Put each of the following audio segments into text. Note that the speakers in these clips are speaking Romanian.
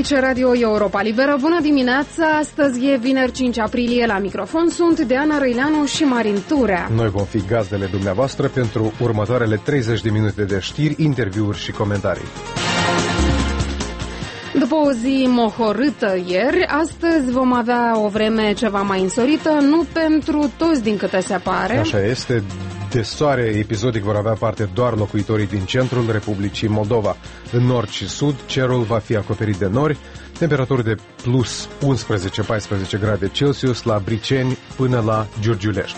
Aici Radio Europa Liberă. Bună dimineața! Astăzi e vineri 5 aprilie. La microfon sunt Diana Răileanu și Marin Turea. Noi vom fi gazdele dumneavoastră pentru următoarele 30 de minute de știri, interviuri și comentarii. După o zi mohorâtă ieri, astăzi vom avea o vreme ceva mai însorită, nu pentru toți din câte se pare. Așa este. De soare episodic vor avea parte doar locuitorii din centrul Republicii Moldova. În nord și sud, cerul va fi acoperit de nori, temperaturi de plus 11-14 grade Celsius la Briceni până la Giurgiulești.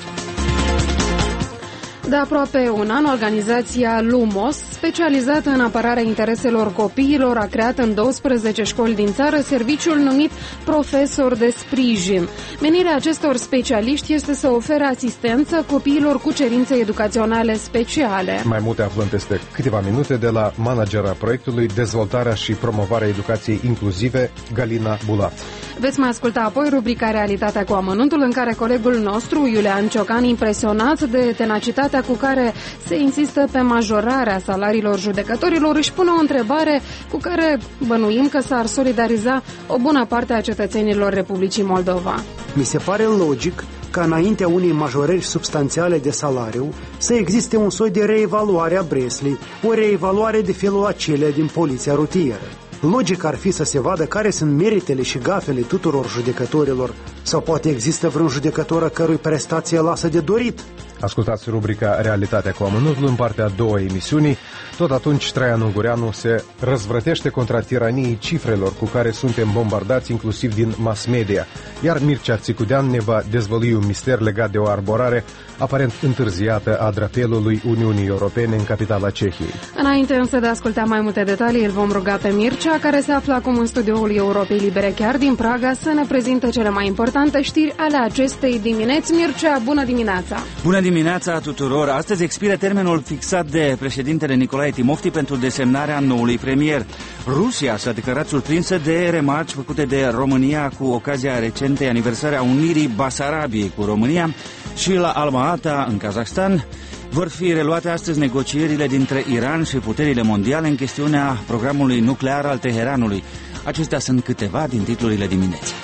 De aproape un an, organizația Lumos, specializată în apărarea intereselor copiilor, a creat în 12 școli din țară serviciul numit Profesor de Sprijin. Menirea acestor specialiști este să ofere asistență copiilor cu cerințe educaționale speciale. Mai multe aflăm peste câteva minute de la managera proiectului Dezvoltarea și promovarea educației inclusive, Galina Bulat. Veți mai asculta apoi rubrica Realitatea cu amănuntul, în care colegul nostru, Iulian Ciocan, impresionat de tenacitatea cu care se insistă pe majorarea salariilor judecătorilor, își pune o întrebare cu care bănuim că s-ar solidariza o bună parte a cetățenilor Republicii Moldova. Mi se pare logic ca înaintea unei majorări substanțiale de salariu să existe un soi de reevaluare a Breslei, o reevaluare de felul acelea din poliția rutieră. Logic ar fi să se vadă care sunt meritele și gafele tuturor judecătorilor, sau poate există vreun judecător a cărui prestație lasă de dorit. Ascultați rubrica Realitatea cu amănuntul în partea a doua emisiunii. Tot atunci Traian Ungureanu se răzvrătește contra tiraniei cifrelor cu care suntem bombardați inclusiv din mass media, iar Mircea Țicudean ne va dezvălui un mister legat de o arborare aparent întârziată a drapelului Uniunii Europene în capitala Cehiei. Înainte însă de a asculta mai multe detalii, îl vom ruga pe Mircea, care se află acum în studioul Europei Libere chiar din Praga, să ne prezinte cele mai importante știri ale acestei dimineți. Mircea, bună dimineața! Bună dimineața tuturor! Astăzi expiră termenul fixat de președintele Nicolae Timofti pentru desemnarea noului premier. Rusia s-a declarat surprinsă de remarci făcute de România cu ocazia recentei aniversări a unirii Basarabiei cu România, și la Alma-Ata, în Kazahstan, vor fi reluate astăzi negocierile dintre Iran și puterile mondiale în chestiunea programului nuclear al Teheranului. Acestea sunt câteva din titlurile dimineții.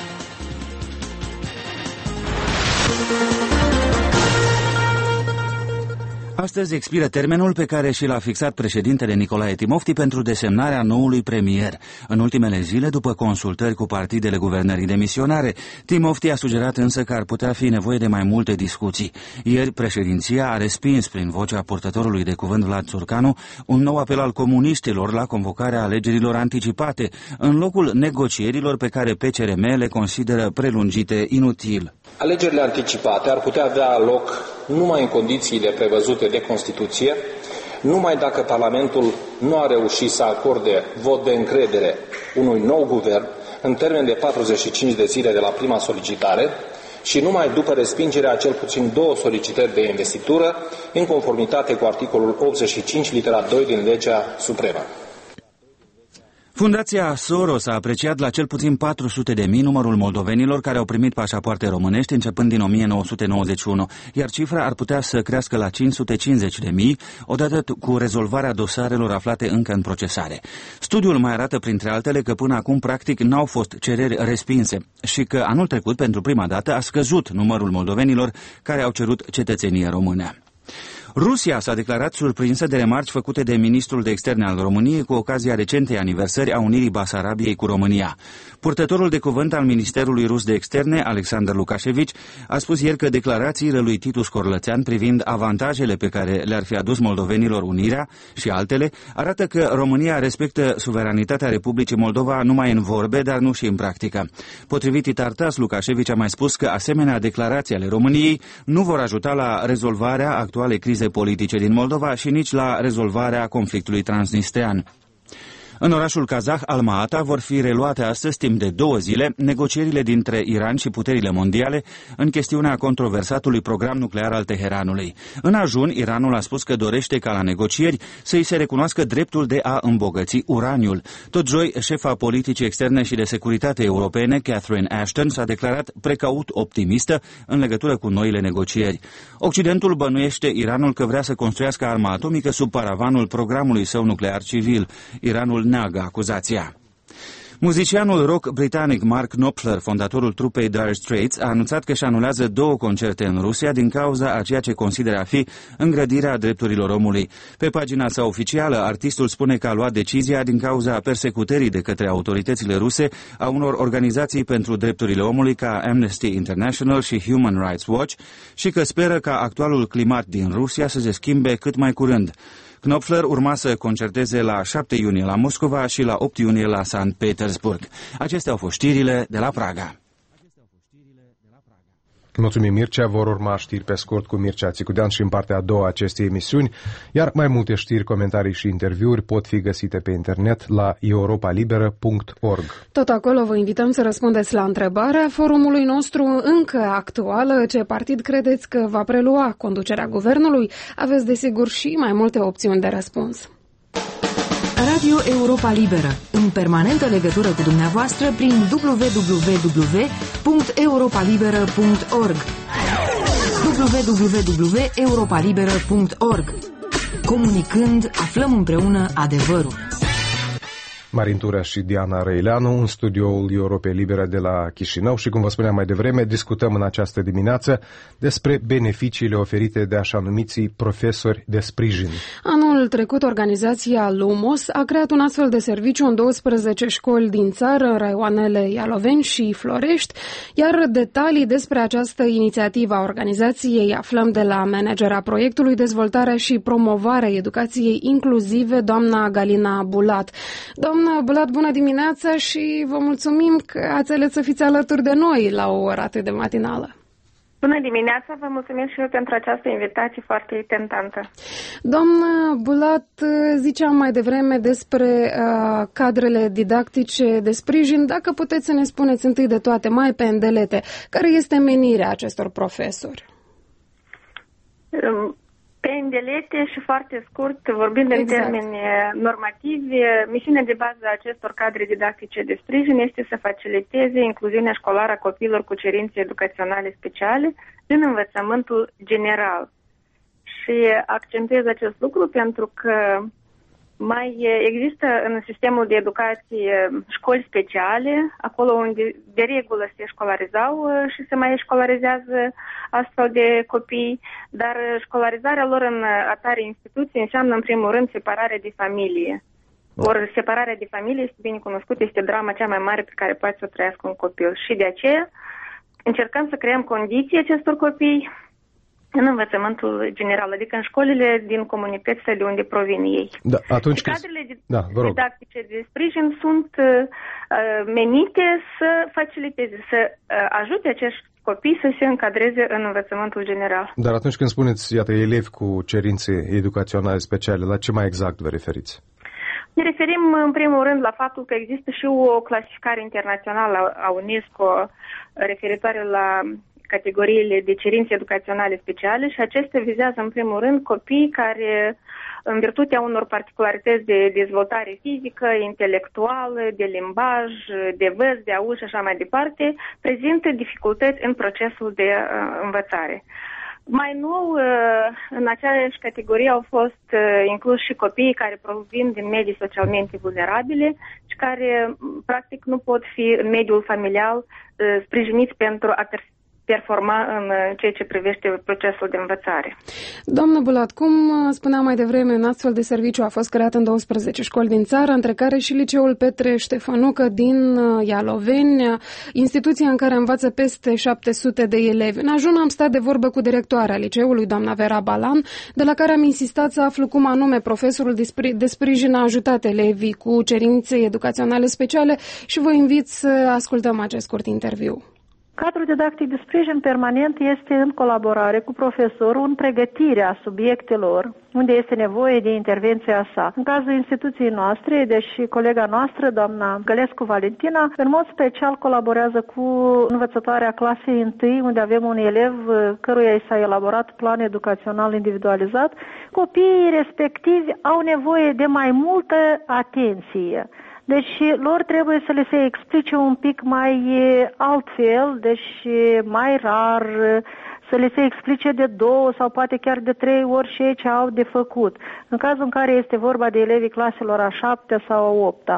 Astăzi expiră termenul pe care și l-a fixat președintele Nicolae Timofti pentru desemnarea noului premier. În ultimele zile, după consultări cu partidele guvernării demisionare, Timofti a sugerat însă că ar putea fi nevoie de mai multe discuții. Ieri, președinția a respins prin vocea purtătorului de cuvânt Vlad Țurcanu un nou apel al comuniștilor la convocarea alegerilor anticipate, în locul negocierilor pe care PCRM le consideră prelungite inutil. Alegerile anticipate ar putea avea loc numai în condițiile prevăzute de Constituție, numai dacă Parlamentul nu a reușit să acorde vot de încredere unui nou guvern în termen de 45 de zile de la prima solicitare și numai după respingerea a cel puțin 2 solicitări de investitură, în conformitate cu articolul 85 litera 2 din legea supremă. Fundația Soros a apreciat la cel puțin 400.000 numărul moldovenilor care au primit pașapoarte românești începând din 1991, iar cifra ar putea să crească la 550.000 odată cu rezolvarea dosarelor aflate încă în procesare. Studiul mai arată, printre altele, că până acum practic n-au fost cereri respinse și că anul trecut, pentru prima dată, a scăzut numărul moldovenilor care au cerut cetățenie română. Rusia s-a declarat surprinsă de remarci făcute de ministrul de externe al României cu ocazia recentei aniversări a unirii Basarabiei cu România. Purtătorul de cuvânt al Ministerului Rus de Externe, Alexander Lukashevici, a spus ieri că declarațiile lui Titu Scorlățean privind avantajele pe care le-ar fi adus moldovenilor unirea și altele arată că România respectă suveranitatea Republicii Moldova numai în vorbe, dar nu și în practică. Potrivit Itartas, Lukashevici a mai spus că asemenea declarații ale României nu vor ajuta la rezolvarea actualei crize politice din Moldova și nici la rezolvarea conflictului transnistrean. În orașul kazah Alma-Ata vor fi reluate astăzi timp de 2 zile negocierile dintre Iran și puterile mondiale în chestiunea controversatului program nuclear al Teheranului. În ajun, Iranul a spus că dorește ca la negocieri să-i se recunoască dreptul de a îmbogăți uraniul. Tot joi, șefa politicii externe și de securitate europene, Catherine Ashton, s-a declarat precaut optimistă în legătură cu noile negocieri. Occidentul bănuiește Iranul că vrea să construiască arma atomică sub paravanul programului său nuclear civil. Iranul neagă acuzația. Muzicianul rock britanic Mark Knopfler, fondatorul trupei Dire Straits, a anunțat că își anulează 2 concerte în Rusia din cauza a ceea ce consideră a fi îngrădirea drepturilor omului. Pe pagina sa oficială, artistul spune că a luat decizia din cauza persecutării de către autoritățile ruse a unor organizații pentru drepturile omului ca Amnesty International și Human Rights Watch și că speră ca actualul climat din Rusia să se schimbe cât mai curând. Knopfler urma să concerteze la 7 iunie la Moscova și la 8 iunie la Sankt Petersburg. Acestea au fost știrile de la Praga. Mulțumim, Mircea. Vor urma știri pe scurt cu Mircea Țicudean și în partea a doua a acestei emisiuni, iar mai multe știri, comentarii și interviuri pot fi găsite pe internet la europalibera.org. Tot acolo vă invităm să răspundeți la întrebarea forumului nostru încă actuală. Ce partid credeți că va prelua conducerea guvernului? Aveți desigur și mai multe opțiuni de răspuns. Radio Europa Liberă, în permanentă legătură cu dumneavoastră prin www.europalibera.org www.europalibera.org. Comunicând, aflăm împreună adevărul. Marin Turea și Diana Răileanu în studioul Europei Libere de la Chișinău și, cum vă spuneam mai devreme, discutăm în această dimineață despre beneficiile oferite de așa numiții profesori de sprijin. Anul trecut, organizația Lumos a creat un astfel de serviciu în 12 școli din țară, în raioanele Ialoveni și Florești, iar detalii despre această inițiativă a organizației aflăm de la managera proiectului Dezvoltarea și Promovarea Educației Inclusive, doamna Galina Bulat. Doamna Bulat, bună dimineața și vă mulțumim că ați ales să fiți alături de noi la o oră atât de matinală. Bună dimineața, vă mulțumesc și eu pentru această invitație foarte tentantă. Doamna Bulat, ziceam mai devreme despre cadrele didactice de sprijin. Dacă puteți să ne spuneți întâi de toate, mai pe îndelete, care este menirea acestor profesori? Pe îndelete și foarte scurt, vorbind în termeni normativi, misiunea de bază a acestor cadre didactice de sprijin este să faciliteze incluziunea școlară a copiilor cu cerințe educaționale speciale în învățământul general. Și accentuez acest lucru pentru că mai există în sistemul de educație școli speciale, acolo unde de regulă se școlarizau și se mai școlarizează astfel de copii, dar școlarizarea lor în atare instituții înseamnă în primul rând separarea de familie. Ori separarea de familie, este bine cunoscut, este drama cea mai mare pe care poate să o trăiască un copil. Și de aceea încercăm să creăm condiții acestor copii în învățământul general, adică în școlile din comunitățile de unde provin ei. Da, atunci cadrele didactice de sprijin sunt menite să faciliteze, să ajute acești copii să se încadreze în învățământul general. Dar atunci când spuneți, iată, elevi cu cerințe educaționale speciale, la ce mai exact vă referiți? Ne referim în primul rând la faptul că există și o clasificare internațională a UNESCO referitoare la categoriile de cerințe educaționale speciale și acestea vizează în primul rând copii care, în virtutea unor particularități de dezvoltare fizică, intelectuală, de limbaj, de văz, de auz și așa mai departe, prezintă dificultăți în procesul de învățare. Mai nou, în aceeași categorie au fost incluși și copiii care provin din medii socialmente vulnerabile și care, practic, nu pot fi în mediul familial sprijiniți pentru a performa în ceea ce privește procesul de învățare. Doamnă Bulat, cum spuneam mai devreme, un astfel de serviciu a fost creat în 12 școli din țară, între care și Liceul Petre Ștefănucă din Ialoveni, instituția în care învață peste 700 de elevi. În ajun am stat de vorbă cu directoarea liceului, doamna Vera Balan, de la care am insistat să aflu cum anume profesorul de sprijin a ajutat elevii cu cerințe educaționale speciale și vă invit să ascultăm acest scurt interviu. Cadrul didactic de sprijin permanent este în colaborare cu profesorul în pregătirea subiectelor unde este nevoie de intervenția sa. În cazul instituției noastre, deși colega noastră, doamna Gălescu Valentina, în mod special colaborează cu învățătoarea clasei 1, unde avem un elev căruia i s-a elaborat plan educațional individualizat. Copiii respectivi au nevoie de mai multă atenție. Deci lor trebuie să le se explice un pic mai altfel, deci mai rar, să le se explice de 2 sau poate chiar de 3 ori și ce au de făcut. În cazul în care este vorba de elevii claselor a 7 sau a 8-a.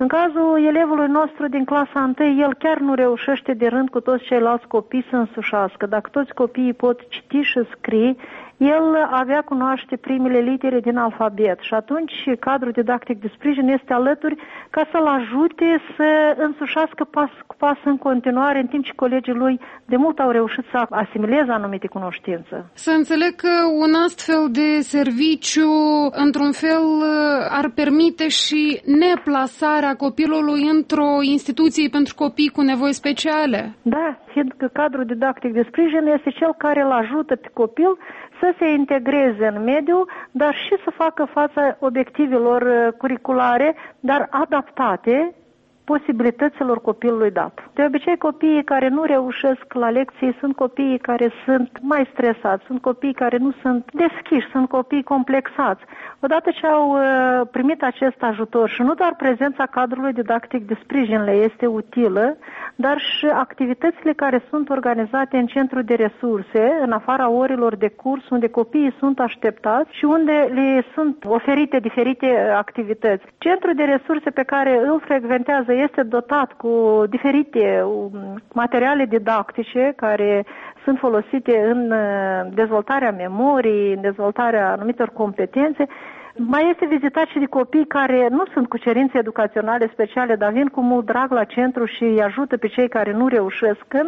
În cazul elevului nostru din clasa 1, el chiar nu reușește de rând cu toți ceilalți copii să însușească. Dacă toți copiii pot citi și scrie, el avea cunoaște primele litere din alfabet și atunci cadrul didactic de sprijin este alături ca să-l ajute să însușească pas cu pas în continuare, în timp ce colegii lui de mult au reușit să asimileze anumite cunoștințe. Să înțeleg că un astfel de serviciu, într-un fel, ar permite și neplasarea copilului într-o instituție pentru copii cu nevoi speciale. Da, fiindcă cadrul didactic de sprijin este cel care îl ajută pe copil să se integreze în mediu, dar și să facă față obiectivelor curriculare, dar adaptate posibilităților copilului dat. De obicei, copiii care nu reușesc la lecții sunt copiii care sunt mai stresați, sunt copiii care nu sunt deschiși, sunt copii complexați. Odată ce au primit acest ajutor și nu doar prezența cadrului didactic de sprijin le este utilă, dar și activitățile care sunt organizate în centru de resurse, în afara orilor de curs, unde copiii sunt așteptați și unde le sunt oferite diferite activități. Centrul de resurse pe care îl frecventează este dotat cu diferite materiale didactice care sunt folosite în dezvoltarea memoriei, în dezvoltarea anumitor competențe. Mai este vizitat și de copii care nu sunt cu cerințe educaționale speciale, dar vin cu mult drag la centru și îi ajută pe cei care nu reușesc în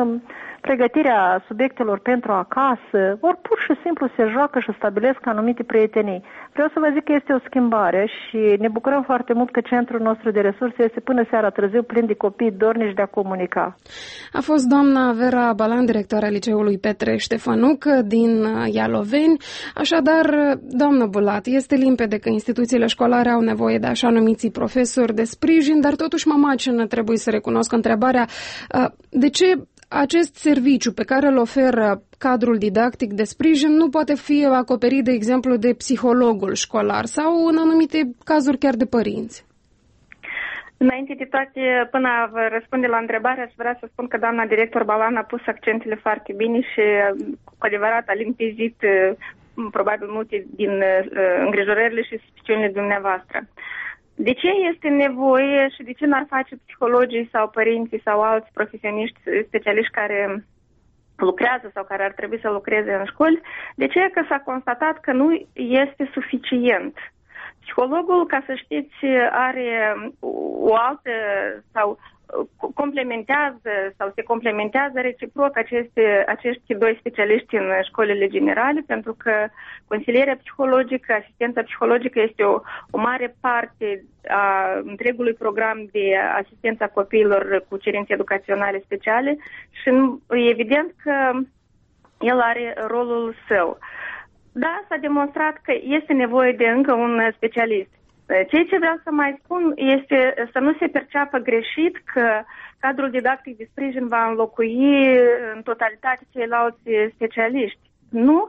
pregătirea subiectelor pentru acasă, ori pur și simplu se joacă și stabilesc anumite prietenii. Vreau să vă zic că este o schimbare și ne bucurăm foarte mult că centrul nostru de resurse este până seara târziu plin de copii dornici de a comunica. A fost doamna Vera Balan, directoarea Liceului Petre Ștefănuc din Ialoveni. Așadar, doamnă Bulat, este limpede că instituțiile școlare au nevoie de așa numiții profesori de sprijin, dar totuși mă macină, trebuie să recunosc întrebarea, de ce acest serviciu pe care îl oferă cadrul didactic de sprijin nu poate fi acoperit, de exemplu, de psihologul școlar sau, în anumite cazuri, chiar de părinți? Înainte de toate, până a vă răspunde la întrebare, aș vrea să spun că doamna director Balan a pus accentele foarte bine și cu adevărat a limpezit probabil multe din îngrijorările și suspiciunile dumneavoastră. De ce este nevoie și de ce n-ar face psihologii sau părinții sau alți profesioniști specialiști care lucrează sau care ar trebui să lucreze în școli? De ce? Că s-a constatat că nu este suficient. Psihologul, ca să știți, are o altă sau complementează sau se complementează reciproc acești doi specialiști în școlile generale, pentru că consilierea psihologică, asistența psihologică este o mare parte a întregului program de asistența copiilor cu cerințe educaționale speciale și evident că el are rolul său. Da, s-a demonstrat că este nevoie de încă un specialist. Ceea ce vreau să mai spun este să nu se perceapă greșit că cadrul didactic de sprijin va înlocui în totalitate ceilalți specialiști. Nu,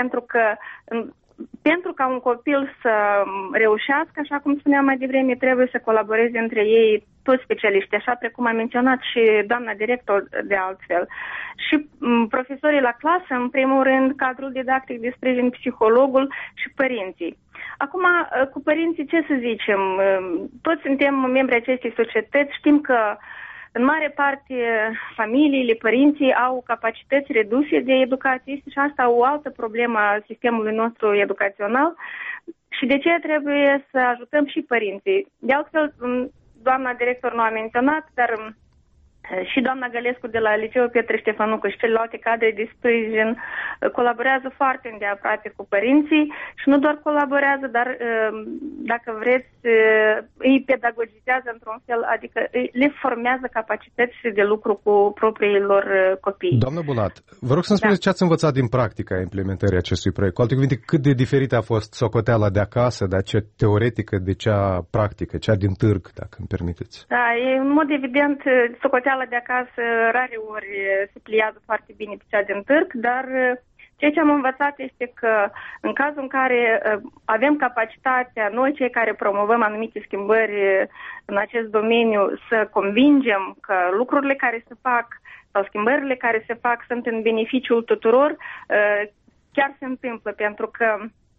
pentru ca un copil să reușească, așa cum spuneam mai devreme, trebuie să colaboreze între ei toți specialiști, așa precum a menționat și doamna director de altfel. Și profesorii la clasă, în primul rând, cadrul didactic de sprijin, psihologul și părinții. Acum, cu părinții, ce să zicem? Toți suntem membri acestei societăți, știm că în mare parte familiile, părinții au capacități reduse de educație și asta o altă problemă a sistemului nostru educațional și de ce trebuie să ajutăm și părinții. De altfel, doamna director nu a menționat, dar și doamna Gălescu de la Liceul Petre Ștefănuc și celelalte cadre de sprijin colaborează foarte îndeaproape cu părinții și nu doar colaborează, dar dacă vreți îi pedagogizează într-un fel, adică le formează capacități de lucru cu propriilor copii. Doamnă Bulat, vă rog să-mi spuneți ce ați învățat din practica implementării acestui proiect. Cu alte cuvinte, cât de diferită a fost socoteala de acasă, de cea teoretică, de cea practică, cea din târg, dacă îmi permiteți? Da, în mod evident, socoteala de acasă rare ori se pliază foarte bine pe cea din târg, dar ceea ce am învățat este că în cazul în care avem capacitatea, noi cei care promovăm anumite schimbări în acest domeniu, să convingem că lucrurile care se fac sau schimbările care se fac sunt în beneficiul tuturor, chiar se întâmplă, pentru că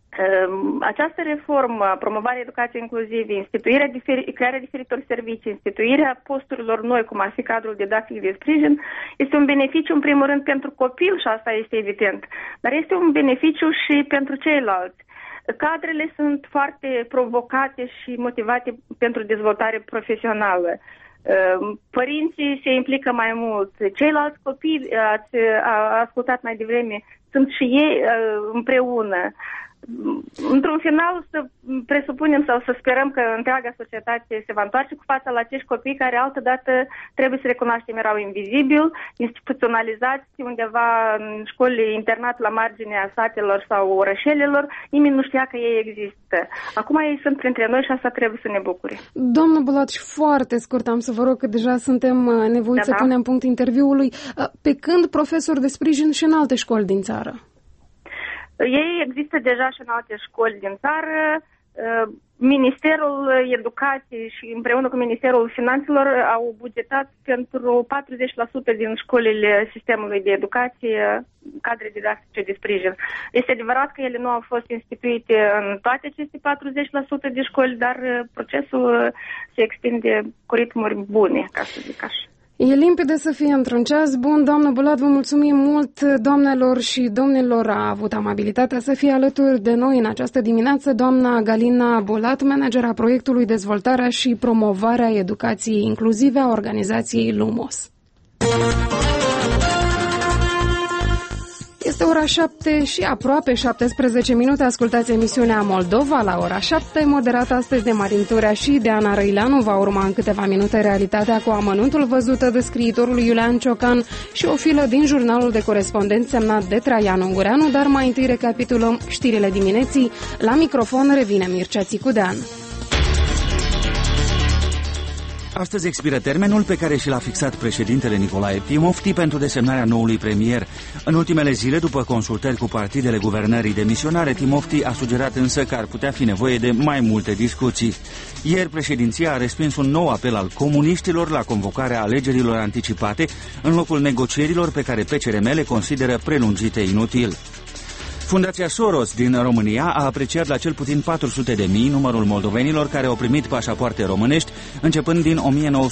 Această reformă, promovarea educației inclusive, crearea diferitor servicii, instituirea posturilor noi, cum ar fi cadrul didactic de sprijin, este un beneficiu în primul rând pentru copil și asta este evident, dar este un beneficiu și pentru ceilalți. Cadrele sunt foarte provocate și motivate pentru dezvoltare profesională. Părinții se implică mai mult. Ceilalți copii, ați ascultat mai devreme, sunt și ei împreună. Într-un final, să presupunem sau să sperăm că întreaga societate se va întoarce cu fața la acești copii care altădată, trebuie să recunoaștem, erau invizibili, instituționalizați undeva în școli internat la marginea satelor sau orășelelor, nimeni nu știa că ei există. Acum ei sunt printre noi și asta trebuie să ne bucure. Doamnă Bulat, și foarte scurt, am să vă rog că deja suntem nevoiți să punem punct interviului. Pe când profesori de sprijin și în alte școli din țară? Ei există deja și în alte școli din țară. Ministerul Educației și împreună cu Ministerul Finanțelor au bugetat pentru 40% din școlile sistemului de educație cadre didactice de sprijin. Este adevărat că ele nu au fost instituite în toate aceste 40% de școli, dar procesul se extinde cu ritmuri bune, ca să zic așa. E limpede să fie într-un ceas bun. Doamnă Bulat, vă mulțumim mult, doamnelor și domnilor. A avut amabilitatea să fie alături de noi în această dimineață doamna Galina Bulat, managera proiectului Dezvoltarea și Promovarea Educației Inclusive a organizației Lumos. Este ora 7 și aproape 17 minute. Ascultați emisiunea Moldova la ora 7, moderată astăzi de Marin Turea și de Ana Răileanu. Va urma în câteva minute Realitatea cu amănuntul, văzută de scriitorul Iulian Ciocan și o filă din jurnalul de corespondent semnat de Traian Ungureanu, dar mai întâi recapitulăm știrile dimineții. La microfon revine Mircea Țicudean. Astăzi expiră termenul pe care și l-a fixat președintele Nicolae Timofti pentru desemnarea noului premier. În ultimele zile, după consultări cu partidele guvernării demisionare, Timofti a sugerat însă că ar putea fi nevoie de mai multe discuții. Ieri, președinția a respins un nou apel al comuniștilor la convocarea alegerilor anticipate, în locul negocierilor pe care PCRM le consideră prelungite inutil. Fundația Soros din România a apreciat la cel puțin 400.000 numărul moldovenilor care au primit pașapoarte românești începând din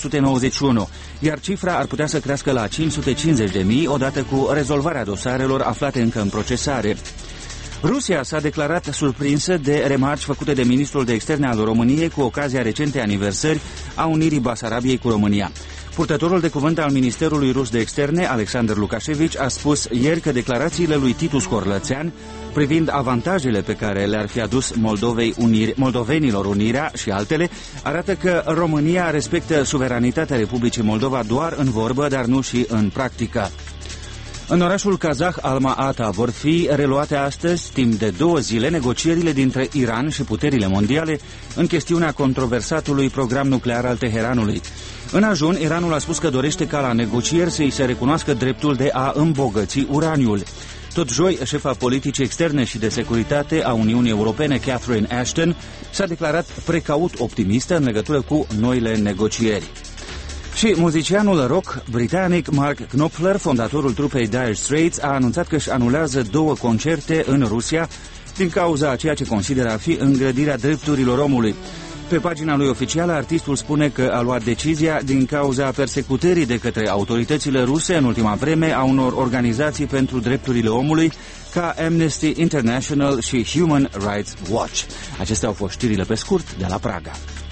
1991, iar cifra ar putea să crească la 550.000 odată cu rezolvarea dosarelor aflate încă în procesare. Rusia s-a declarat surprinsă de remarci făcute de ministrul de externe al României cu ocazia recentei aniversări a unirii Basarabiei cu România. Purtătorul de cuvânt al Ministerului Rus de Externe, Alexander Lukashevici, a spus ieri că declarațiile lui Titus Corlățean privind avantajele pe care le-ar fi adus moldovenilor unirea și altele, arată că România respectă suveranitatea Republicii Moldova doar în vorbă, dar nu și în practică. În orașul kazah Alma-Ata vor fi reluate astăzi, timp de 2 zile, negocierile dintre Iran și puterile mondiale în chestiunea controversatului program nuclear al Teheranului. În ajun, Iranul a spus că dorește ca la negocieri să-i se recunoască dreptul de a îmbogăți uraniul. Tot joi, șefa politicii externe și de securitate a Uniunii Europene, Catherine Ashton, s-a declarat precaut optimistă în legătură cu noile negocieri. Și muzicianul rock britanic Mark Knopfler, fondatorul trupei Dire Straits, a anunțat că își anulează 2 concerte în Rusia din cauza a ceea ce consideră a fi îngrădirea drepturilor omului. Pe pagina lui oficială, artistul spune că a luat decizia din cauza persecutării de către autoritățile ruse în ultima vreme a unor organizații pentru drepturile omului ca Amnesty International și Human Rights Watch. Acestea au fost știrile pe scurt de la Praga.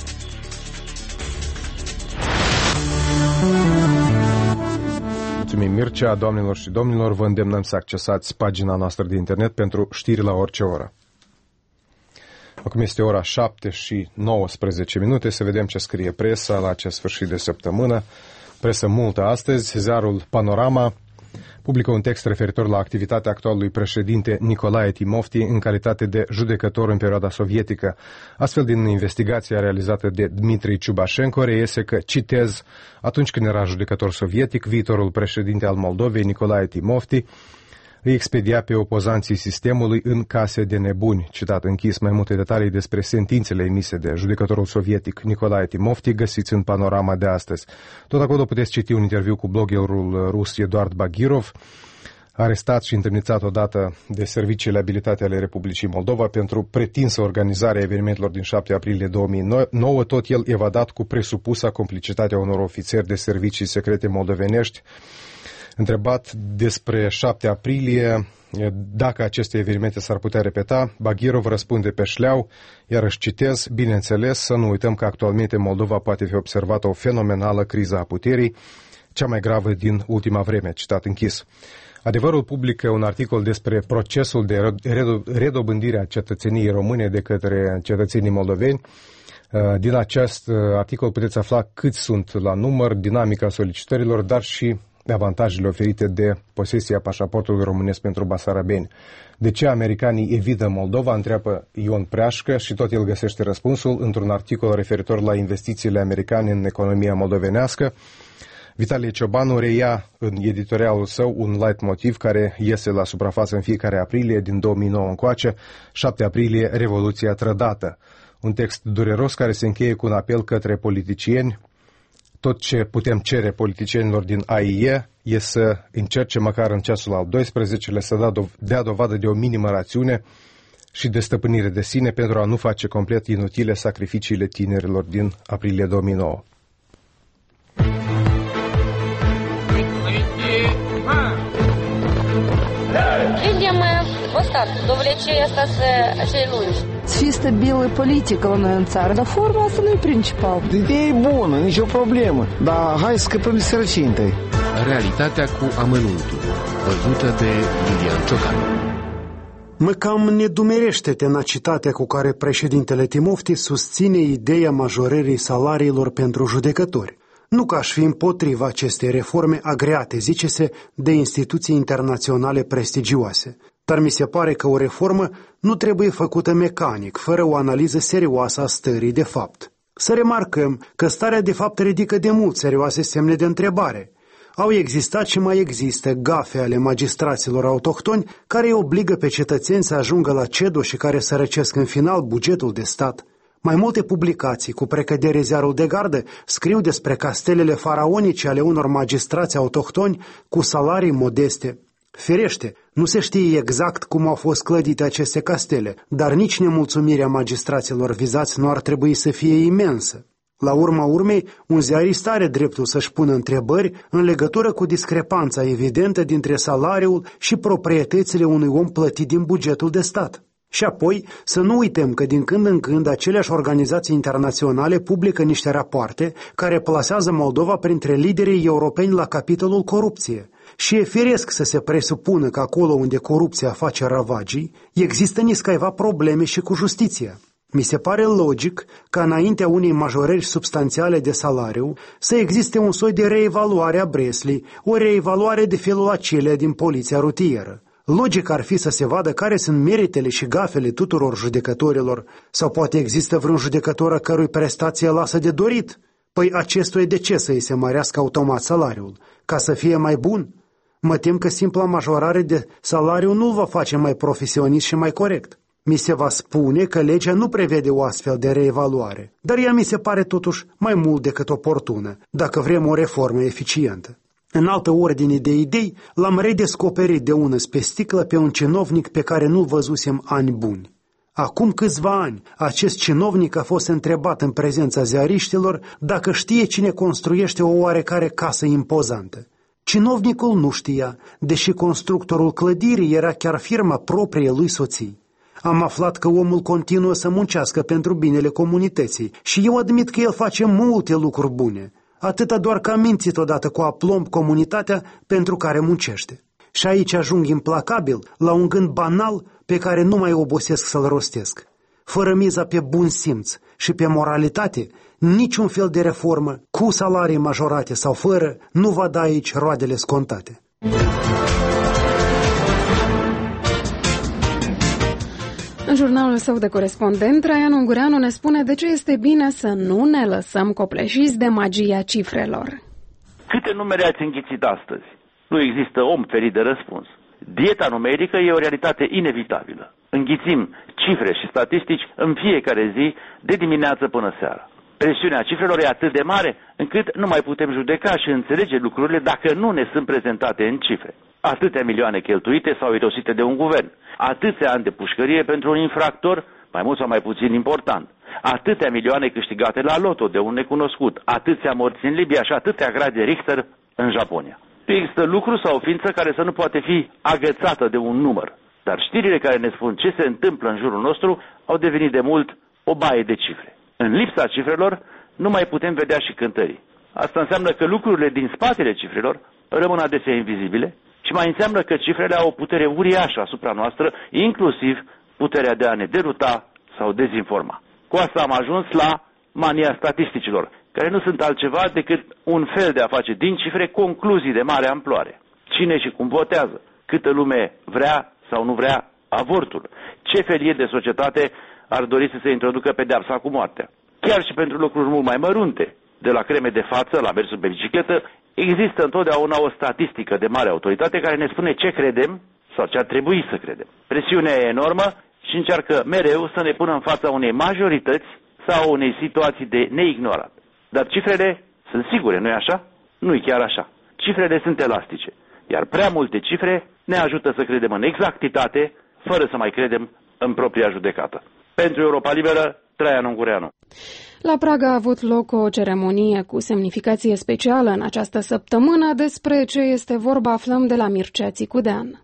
Mulțumim, Mircea. Doamnelor și domnilor, vă îndemnăm să accesați pagina noastră de internet pentru știri la orice oră. Acum este ora 7 și 19 minute, să vedem ce scrie presa la acest sfârșit de săptămână. Presă multă astăzi. Ziarul Panorama publică un text referitor la activitatea actualului președinte Nicolae Timofti în calitate de judecător în perioada sovietică. Astfel, din investigația realizată de Dmitri Ciubașenko, reiese că, citez, atunci când era judecător sovietic, viitorul președinte al Moldovei, Nicolae Timofti, îi expedia pe opozanții sistemului în case de nebuni. Citat închis. Mai multe detalii despre sentințele emise de judecătorul sovietic Nicolae Timofti găsiți în Panorama de astăzi. Tot acolo puteți citi un interviu cu bloggerul rus Eduard Bagirov. arestat și întemnițat odată de serviciile abilitate ale Republicii Moldova pentru pretinsă organizarea evenimentelor din 7 aprilie 2009, tot el evadat cu presupusa complicitatea unor ofițeri de servicii secrete moldovenești. Întrebat despre 7 aprilie, dacă aceste evenimente s-ar putea repeta, Baghirov răspunde pe șleau, iar își citez: bineînțeles, să nu uităm că actualmente în Moldova poate fi observată o fenomenală criză a puterii, cea mai gravă din ultima vreme, citat închis. Adevărul publică un articol despre procesul de redobândire a cetățeniei române de către cetățenii moldoveni. Din acest articol puteți afla câți sunt la număr, dinamica solicitărilor, dar și avantajele oferite de posesia pașaportului românesc pentru basarabeni. De ce americanii evită Moldova, întreabă Ion Preașcă, și tot el găsește răspunsul într-un articol referitor la investițiile americane în economia moldovenească. Vitalie Ciobanu reia în editorialul său un leitmotiv care iese la suprafață în fiecare aprilie din 2009 încoace: 7 aprilie, Revoluția trădată. Un text dureros care se încheie cu un apel către politicieni. Tot ce putem cere politicienilor din AIE e să încerce măcar în ceasul al 12-lea să dea dovadă de o minimă rațiune și de stăpânire de sine pentru a nu face complet inutile sacrificiile tinerilor din aprilie 2009. Видим остатки до влечения acei lungi. Să fie stabilă politică la noi în țară, dar forma asta nu e principal. Ideea e bună, nicio problemă, dar hai să scăpăm de sărăcie întâi. Realitatea cu amănuntul, văzută de Iulian Ciocan. Mă cam nedumerește tenacitatea cu care președintele Timofti susține ideea majorării salariilor pentru judecători. Nu că aș fi împotriva acestei reforme agreate, zice-se, de instituții internaționale prestigioase. Dar mi se pare că o reformă nu trebuie făcută mecanic, fără o analiză serioasă a stării de fapt. Să remarcăm că starea de fapt ridică de mult serioase semne de întrebare. Au existat și mai există gafe ale magistraților autohtoni care îi obligă pe cetățeni să ajungă la CEDO și care sărăcesc în final bugetul de stat. Mai multe publicații, cu precădere Ziarul de Gardă, scriu despre castelele faraonice ale unor magistrați autohtoni cu salarii modeste. Firește, nu se știe exact cum au fost clădite aceste castele, dar nici nemulțumirea magistraților vizați nu ar trebui să fie imensă. La urma urmei, un ziarist are dreptul să-și pună întrebări în legătură cu discrepanța evidentă dintre salariul și proprietățile unui om plătit din bugetul de stat. Și apoi să nu uităm că din când în când aceleași organizații internaționale publică niște rapoarte care plasează Moldova printre liderii europeni la capitolul corupție. Și e firesc să se presupună că acolo unde corupția face ravagii, există niscaiva probleme și cu justiția. Mi se pare logic ca înaintea unei majorări substanțiale de salariu să existe un soi de reevaluare a Breslii, o reevaluare de felul acelea din poliția rutieră. Logic ar fi să se vadă care sunt meritele și gafele tuturor judecătorilor, sau poate există vreun judecător a cărui prestație lasă de dorit. Păi acestuia de ce să îi se mărească automat salariul? Ca să fie mai bun? Mă tem că simpla majorare de salariu nu-l va face mai profesionist și mai corect. Mi se va spune că legea nu prevede o astfel de reevaluare, dar ea mi se pare totuși mai mult decât oportună, dacă vrem o reformă eficientă. În altă ordine de idei, l-am redescoperit de unăs pe sticlă pe un cinovnic pe care nu-l văzusem ani buni. Acum câțiva ani, acest cinovnic a fost întrebat în prezența ziariștilor dacă știe cine construiește o oarecare casă impozantă. Cinovnicul nu știa, deși constructorul clădirii era chiar firma proprie lui soții. Am aflat că omul continuă să muncească pentru binele comunității și eu admit că el face multe lucruri bune. Atâta doar că a mințit odată cu aplomb comunitatea pentru care muncește. Și aici ajung implacabil la un gând banal pe care nu mai obosesc să-l rostesc. Fără miza pe bun simț și pe moralitate, niciun fel de reformă, cu salarii majorate sau fără, nu va da aici roadele scontate. În jurnalul său de corespondent, Traian Ungureanu ne spune de ce este bine să nu ne lăsăm copleșiți de magia cifrelor. Câte numere ați înghițit astăzi? Nu există om ferit de răspuns. Dieta numerică e o realitate inevitabilă. Înghițim cifre și statistici în fiecare zi, de dimineață până seara. Presiunea cifrelor e atât de mare încât nu mai putem judeca și înțelege lucrurile dacă nu ne sunt prezentate în cifre. Atâtea milioane cheltuite sau irosite de un guvern. Atâția ani de pușcărie pentru un infractor, mai mult sau mai puțin important. Atâtea milioane câștigate la loto de un necunoscut. Atâția morți în Libia și atâtea grade Richter în Japonia. Nu există lucru sau o ființă care să nu poate fi agățată de un număr. Dar știrile care ne spun ce se întâmplă în jurul nostru au devenit de mult o baie de cifre. În lipsa cifrelor nu mai putem vedea și cântării. Asta înseamnă că lucrurile din spatele cifrelor rămân adesea invizibile și mai înseamnă că cifrele au o putere uriașă asupra noastră, inclusiv puterea de a ne deruta sau dezinforma. Cu asta am ajuns la mania statisticilor, care nu sunt altceva decât un fel de a face din cifre concluzii de mare amploare. Cine și cum votează, câtă lume vrea sau nu vrea avortul, ce felie de societate ar dori să se introducă pedeapsa cu moartea. Chiar și pentru lucruri mult mai mărunte, de la creme de față la mersul pe bicicletă, există întotdeauna o statistică de mare autoritate care ne spune ce credem sau ce ar trebui să credem. Presiunea e enormă și încearcă mereu să ne pună în fața unei majorități sau unei situații de neignorat. Dar cifrele sunt sigure, nu-i așa? Nu-i chiar așa. Cifrele sunt elastice, iar prea multe cifre ne ajută să credem în exactitate, fără să mai credem în propria judecată. Pentru Europa Liberă, Traian Ungureanu. La Praga a avut loc o ceremonie cu semnificație specială în această săptămână. Despre ce este vorba aflăm de la Mircea Țicudean.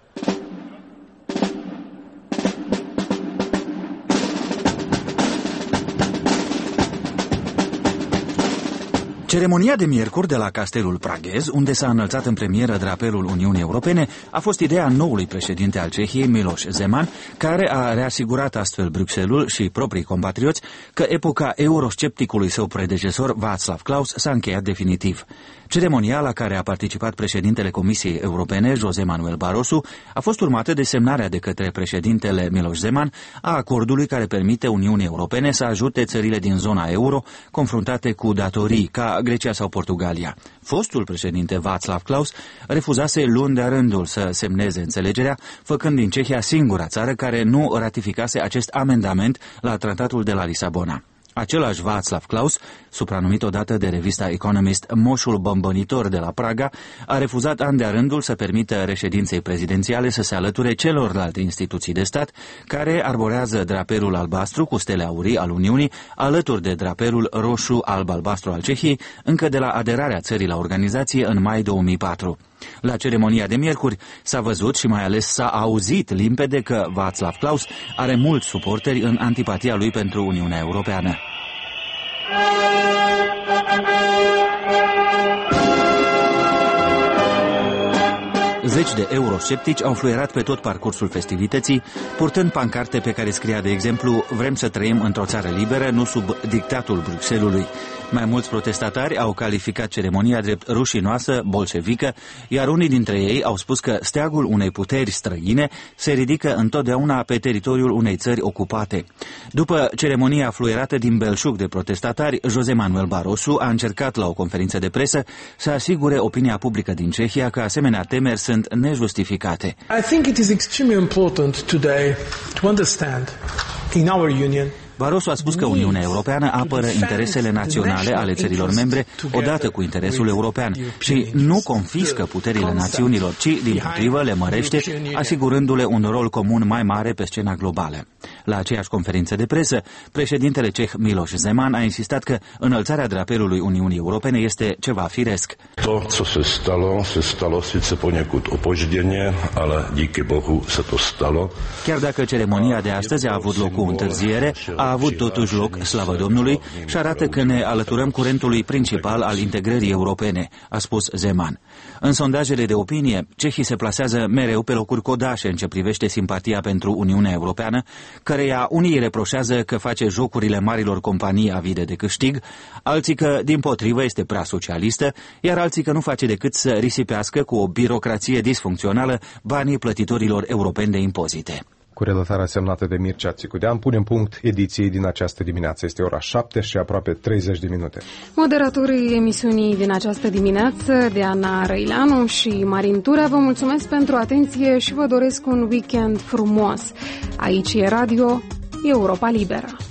Ceremonia de miercuri de la Castelul Praghez, unde s-a înălțat în premieră drapelul Uniunii Europene, a fost ideea noului președinte al Cehiei, Miloš Zeman, care a reasigurat astfel Bruxelles și proprii compatrioți că epoca euroscepticului său predecesor, Václav Klaus, s-a încheiat definitiv. Ceremonia la care a participat președintele Comisiei Europene, José Manuel Barroso, a fost urmată de semnarea de către președintele Miloš Zeman a acordului care permite Uniunii Europene să ajute țările din zona euro confruntate cu datorii, ca Grecia sau Portugalia. Fostul președinte Václav Klaus refuzase luni de-a rândul să semneze înțelegerea, făcând din Cehia singura țară care nu ratificase acest amendament la Tratatul de la Lisabona. Același Václav Klaus, supranumit odată de revista Economist moșul bombănitor de la Praga, a refuzat an de-a rândul să permită reședinței prezidențiale să se alăture celorlalte instituții de stat care arborează drapelul albastru cu stele aurii al Uniunii alături de drapelul roșu-alb-albastru al Cehiei, încă de la aderarea țării la organizație în mai 2004. La ceremonia de miercuri s-a văzut și mai ales s-a auzit limpede că Václav Klaus are mulți suporteri în antipatia lui pentru Uniunea Europeană. Zeci de eurosceptici au fluierat pe tot parcursul festivității, purtând pancarte pe care scria, de exemplu, vrem să trăim într-o țară liberă, nu sub dictatul Bruxellesului. Mai mulți protestatari au calificat ceremonia drept rușinoasă, bolșevică, iar unii dintre ei au spus că steagul unei puteri străine se ridică întotdeauna pe teritoriul unei țări ocupate. După ceremonia fluierată din belșug de protestatari, José Manuel Barroso a încercat la o conferință de presă să asigure opinia publică din Cehia că asemenea temeri sunt nejustificate. I think it is extremely important today to understand in our union. Barroso a spus că Uniunea Europeană apără interesele naționale ale țărilor membre odată cu interesul european și nu confiscă puterile națiunilor, ci dimpotrivă le mărește, asigurându-le un rol comun mai mare pe scena globală. La aceeași conferință de presă, președintele ceh Miloš Zeman a insistat că înălțarea drapelului Uniunii Europene este ceva firesc. To, co se stalo sice poněkud opožděně, ale díky Bohu se to stalo. Chiar dacă ceremonia de astăzi a avut loc cu întârziere, a avut totuși loc, slavă Domnului, și arată că ne alăturăm curentului principal al integrării europene, a spus Zeman. În sondajele de opinie, cehii se plasează mereu pe locuri codașe în ce privește simpatia pentru Uniunea Europeană, căreia unii reproșează că face jocurile marilor companii avide de câștig, alții că, dimpotrivă, este prea socialistă, iar alții că nu face decât să risipească cu o birocrație disfuncțională banii plătitorilor europeni de impozite. Cu relatarea semnată de Mircea Țicudean, punem punct ediției din această dimineață. Este ora 7 și aproape 30 de minute. Moderatorii emisiunii din această dimineață, Diana Răileanu și Marin Tura, vă mulțumesc pentru atenție și vă doresc un weekend frumos. Aici e Radio Europa Liberă.